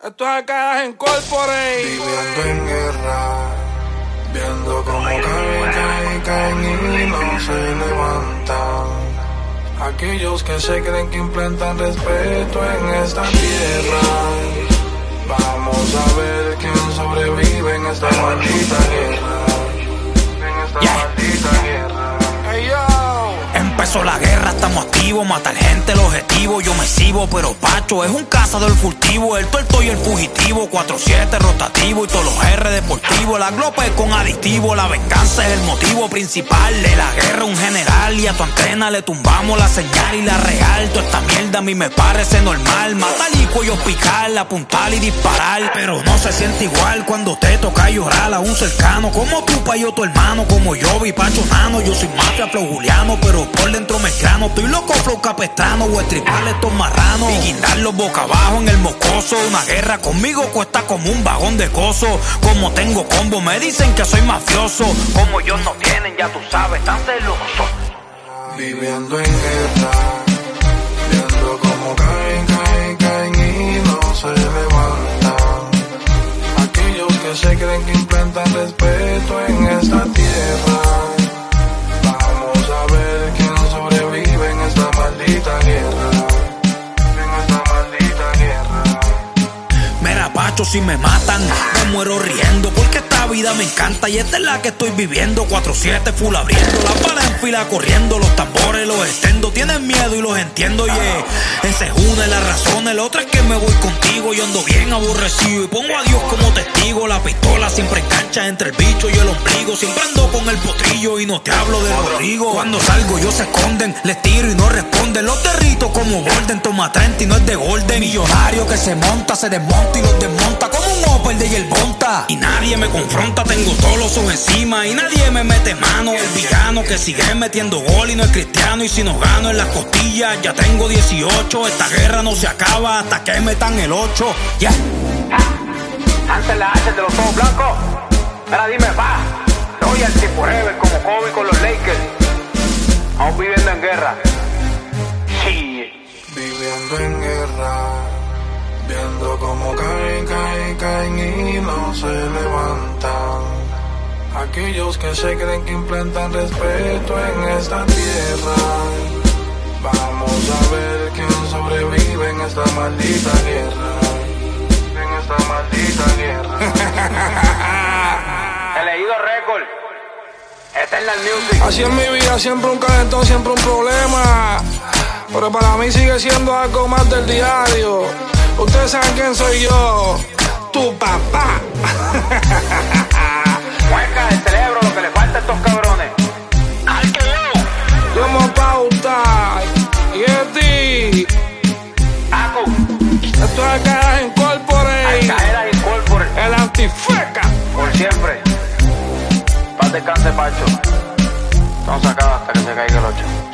Esto es acá en Corporate. Viviendo en guerra, viendo cómo caen y no se levantan. Aquellos que se creen que implantan respeto en esta tierra. Vamos a ver quién sobrevive en esta maldita guerra. En esta maldita guerra. Hey, yo. Empezó la guerra, estamos activos, matar gente el objetivo. Yo me exhibo, pero Pacho es un cazador furtivo. El tuerto y el fugitivo, 4-7 rotativo y todos los R deportivos. La glopa es con aditivo, la venganza es el motivo principal de la guerra. Un general y a tu antena le tumbamos la señal y la real. Toda esta mierda a mí me parece normal. Matar y cuello picar, apuntar y disparar. Pero no se siente igual cuando te toca llorar a un cercano como tú, pa' yo tu hermano, como yo vi Pacho Nano. Yo soy mafia flow Juliano, pero por dentro me grano. Estoy loco flow capestrano, o estriparle estos marranos y guindarlos boca abajo en el mocoso. Una guerra conmigo cuesta como un vagón de coso. Como tengo combo me dicen que soy mafioso. Como ellos no tienen, ya tú sabes, tan celoso. Viviendo en guerra, viendo cómo caen y no se levantan. Aquellos que se creen que implantan respeto en esta tierra. Vamos a ver quién sobrevive en esta maldita guerra. En esta maldita guerra. Mira, Pacho, si me matan, me muero riendo, porque esta vida me encanta y esta es la que estoy viviendo. 4-7 full abriendo, las balas en fila corriendo, los tambores los extendo. Tienen miedo y los entiendo, yeah. Esa es una de las razones, la otra es que me voy contigo. Yo ando bien aborrecido y pongo a Dios como testigo. La pistola siempre engancha entre el bicho y el ombligo. Siempre ando con el potrillo y no te hablo de Rodrigo. Cuando salgo ellos se esconden, les tiro y no responden. Los territos como Golden, toma 30 y no es de Golden. Millonario que se monta, se desmonta y los desmonta como un Opel de el Bonta. Y nadie me confronta, tengo todos los ojos encima y nadie me mete mano. El villano que sigue metiendo gol y no es cristiano. Y si nos gano en las costillas, ya tengo 18. Esta guerra no se acaba hasta que metan el 8. Yeah. Antes la H de los ojos blancos. Ahora dime, pa. Loyalty forever como Kobe con los Lakers. Vamos viviendo en guerra. Sí. Viviendo en guerra, viendo cómo caen y no se levantan. Aquellos que se creen que implantan respeto en esta tierra. Vamos a ver quién sobrevive en esta maldita guerra. En esta maldita guerra. He leído récord. Eternal Music. Así en mi vida, siempre un calentón, siempre un problema. Pero para mí sigue siendo algo más del diario. Ustedes saben quién soy yo, tu papá. Mueca del cerebro lo que le falta a estos cabrones. ¡Ay, que yo! Yo me pauta. Y es ti. Acu. Esto es acá en Corporate. Caeras y Corporate. El antifeca. Por siempre. Paz descanse, Pacho. Estamos acá hasta que se caiga el 8.